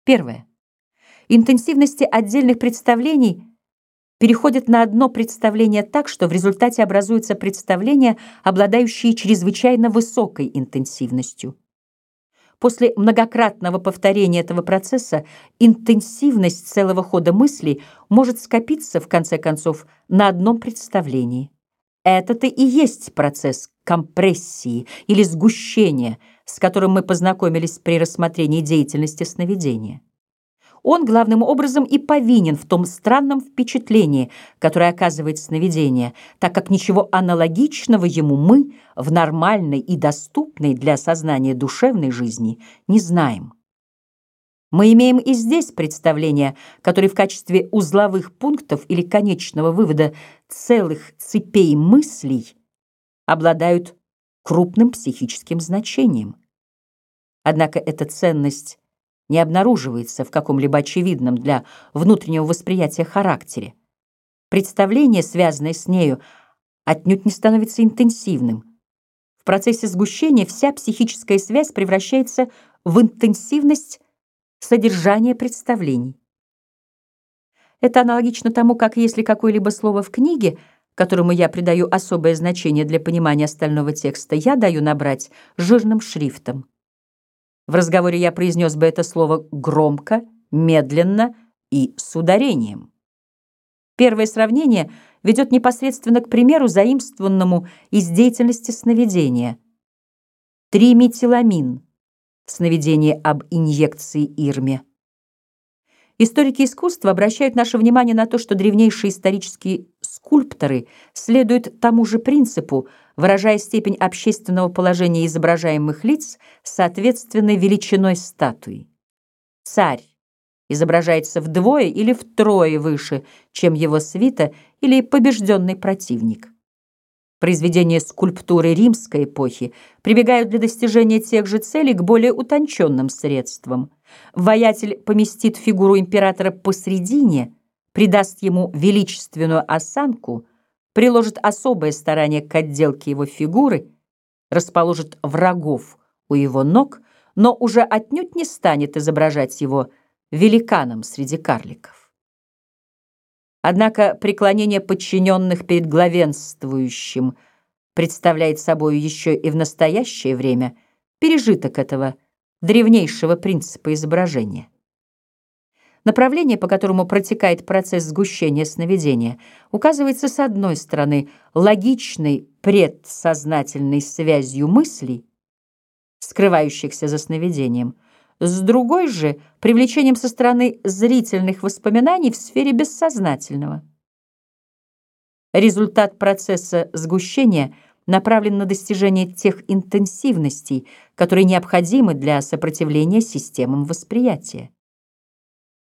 Первое. Интенсивности отдельных представлений переходят на одно представление так, что в результате образуются представления, обладающие чрезвычайно высокой интенсивностью. После многократного повторения этого процесса интенсивность целого хода мыслей может скопиться, в конце концов, на одном представлении. Это-то и есть процесс компрессии или сгущения, с которым мы познакомились при рассмотрении деятельности сновидения. Он главным образом и повинен в том странном впечатлении, которое оказывает сновидение, так как ничего аналогичного ему мы в нормальной и доступной для сознания душевной жизни не знаем. Мы имеем и здесь представления, которые в качестве узловых пунктов или конечного вывода целых цепей мыслей обладают крупным психическим значением. Однако эта ценность не обнаруживается в каком-либо очевидном для внутреннего восприятия характере. Представление, связанное с нею, отнюдь не становится интенсивным. В процессе сгущения вся психическая связь превращается в интенсивность содержания представлений. Это аналогично тому, как если какое-либо слово в книге, которому я придаю особое значение для понимания остального текста, я даю набрать жирным шрифтом. В разговоре я произнес бы это слово громко, медленно и с ударением. Первое сравнение ведет непосредственно к примеру, заимствованному из деятельности сновидения. Триметиламин в сновидении об инъекции Ирме. Историки искусства обращают наше внимание на то, что древнейшие исторические скульпторы следуют тому же принципу, выражая степень общественного положения изображаемых лиц соответственной величиной статуи. Царь изображается вдвое или втрое выше, чем его свита или побежденный противник. Произведения скульптуры римской эпохи прибегают для достижения тех же целей к более утонченным средствам. Воятель поместит фигуру императора посредине, придаст ему величественную осанку, приложит особое старание к отделке его фигуры, расположит врагов у его ног, но уже отнюдь не станет изображать его великаном среди карликов. Однако преклонение подчиненных перед главенствующим представляет собой еще и в настоящее время пережиток этого древнейшего принципа изображения. Направление, по которому протекает процесс сгущения сновидения, указывается с одной стороны логичной предсознательной связью мыслей, скрывающихся за сновидением, с другой же привлечением со стороны зрительных воспоминаний в сфере бессознательного. Результат процесса сгущения направлен на достижение тех интенсивностей, которые необходимы для сопротивления системам восприятия.